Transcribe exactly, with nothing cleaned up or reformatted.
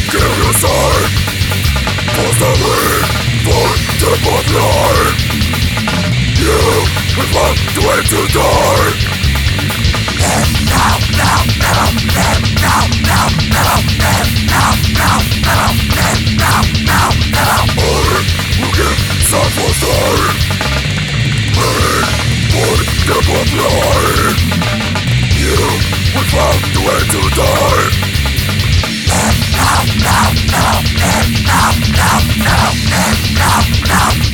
Kill yourself. Force the wind for the bloodline. You will find the way to die. Live now, now, now, live now, now, now, live now, now, now, live now, now, now. I will give some for time. Wind for the bloodline. You will find the way to die. Live now, now, now, live now, now, now, live now, now.